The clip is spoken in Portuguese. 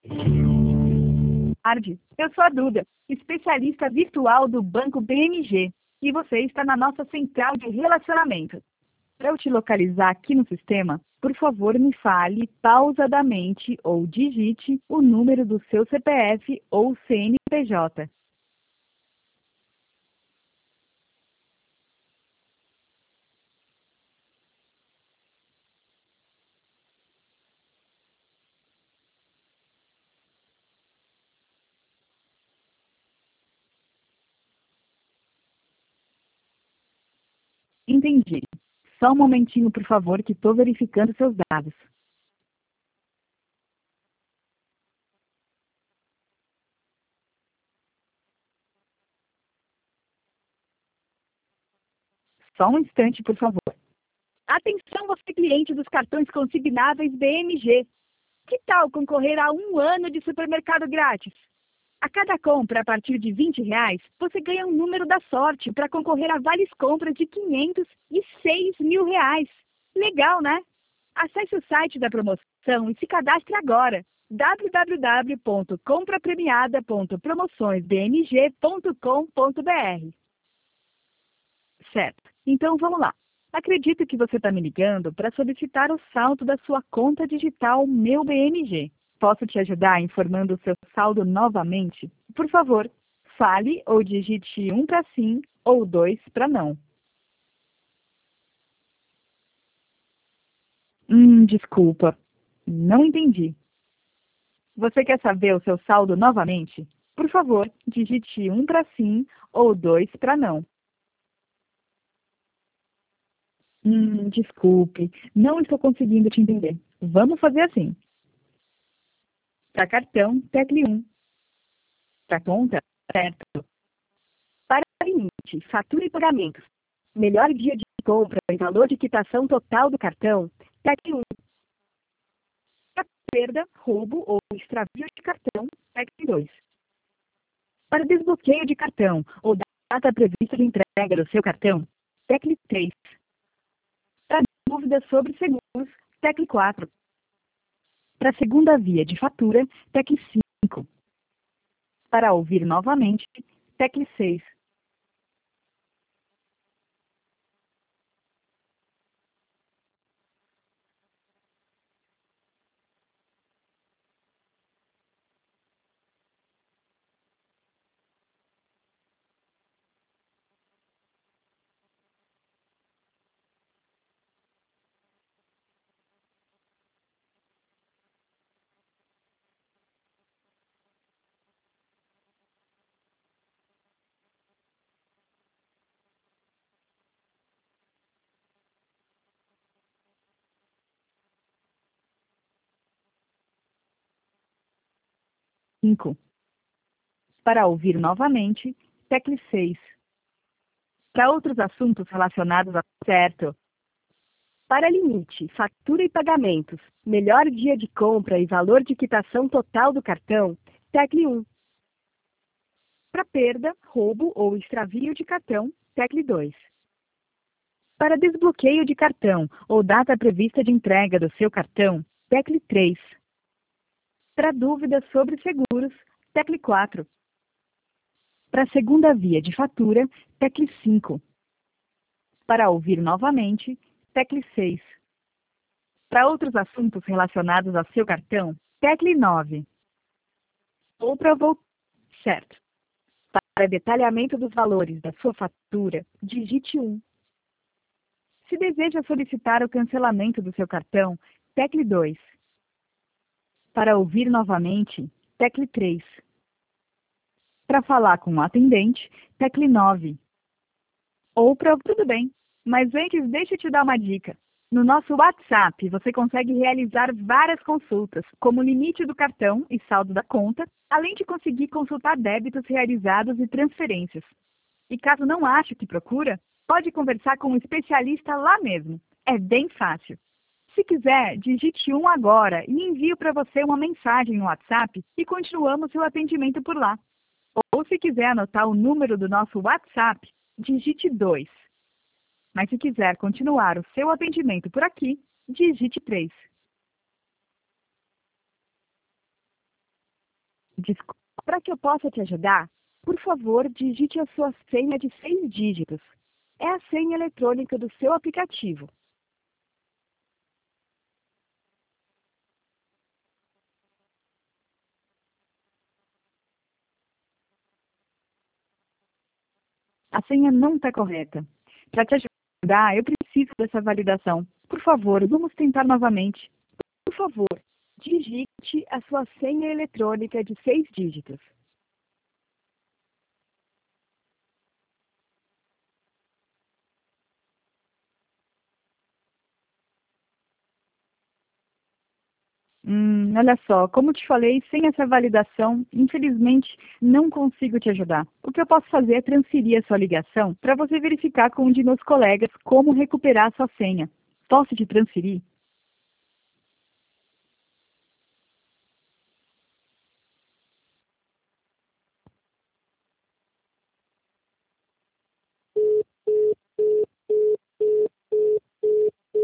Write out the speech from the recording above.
Tarde. Eu sou a Duda, especialista virtual do Banco BMG, e você está na nossa central de relacionamento. Para eu te localizar aqui no sistema, por favor me fale pausadamente ou digite o número do seu CPF ou CNPJ. Entendi. Só um momentinho, por favor, que estou verificando seus dados. Só um instante, por favor. Atenção, você cliente dos cartões consignáveis BMG. Que tal concorrer a 1 ano de supermercado grátis? A cada compra a partir de R$ 20, você ganha um número da sorte para concorrer a vales compras de 500 e 6 mil reais. Legal, né? Acesse o site da promoção e se cadastre agora. www.comprapremiada.promoçõesbmg.com.br. Certo. Então vamos lá. Acredito que você está me ligando para solicitar o saldo da sua conta digital Meu BMG. Posso te ajudar informando o seu saldo novamente? Por favor, fale ou digite 1 para sim ou 2 para não. Desculpa. Não entendi. Você quer saber o seu saldo novamente? Por favor, digite 1 para sim ou 2 para não. Desculpe. Não estou conseguindo te entender. Vamos fazer assim. Para cartão, tecle 1. Para conta, certo. Para limite, fatura e pagamentos. Melhor dia de compra e valor de quitação total do cartão, tecle 1. Para perda, roubo ou extravio de cartão, tecle 2. Para desbloqueio de cartão ou data prevista de entrega do seu cartão, tecle 3. Para dúvidas sobre seguros, tecle 4. Para segunda via de fatura, tecle 5. Para ouvir novamente, tecle 6. Para ouvir novamente, tecle 6. Para outros assuntos relacionados a certo. Para limite, fatura e pagamentos, melhor dia de compra e valor de quitação total do cartão, tecle 1. Para perda, roubo ou extravio de cartão, tecle 2. Para desbloqueio de cartão ou data prevista de entrega do seu cartão, tecle 3. Para dúvidas sobre seguros, tecle 4. Para segunda via de fatura, tecle 5. Para ouvir novamente, tecle 6. Para outros assuntos relacionados ao seu cartão, tecle 9. Ou para voltar. Certo. Para detalhamento dos valores da sua fatura, digite 1. Se deseja solicitar o cancelamento do seu cartão, tecle 2. Para ouvir novamente, tecle 3. Para falar com o atendente, tecle 9. Ou para... Tudo bem, mas antes deixa eu te dar uma dica. No nosso WhatsApp, você consegue realizar várias consultas, como limite do cartão e saldo da conta, além de conseguir consultar débitos realizados e transferências. E caso não ache o que procura, pode conversar com um especialista lá mesmo. É bem fácil. Se quiser, digite 1 agora e envio para você uma mensagem no WhatsApp e continuamos seu atendimento por lá. Ou se quiser anotar o número do nosso WhatsApp, digite 2. Mas se quiser continuar o seu atendimento por aqui, digite 3. Desculpa, para que eu possa te ajudar, por favor, digite a sua senha de 6 dígitos. É a senha eletrônica do seu aplicativo. A senha não está correta. Para te ajudar, eu preciso dessa validação. Por favor, vamos tentar novamente. Por favor, digite a sua senha eletrônica de 6 dígitos. Olha só, como te falei, sem essa validação, infelizmente, não consigo te ajudar. O que eu posso fazer é transferir a sua ligação para você verificar com um de meus colegas como recuperar a sua senha. Posso te transferir?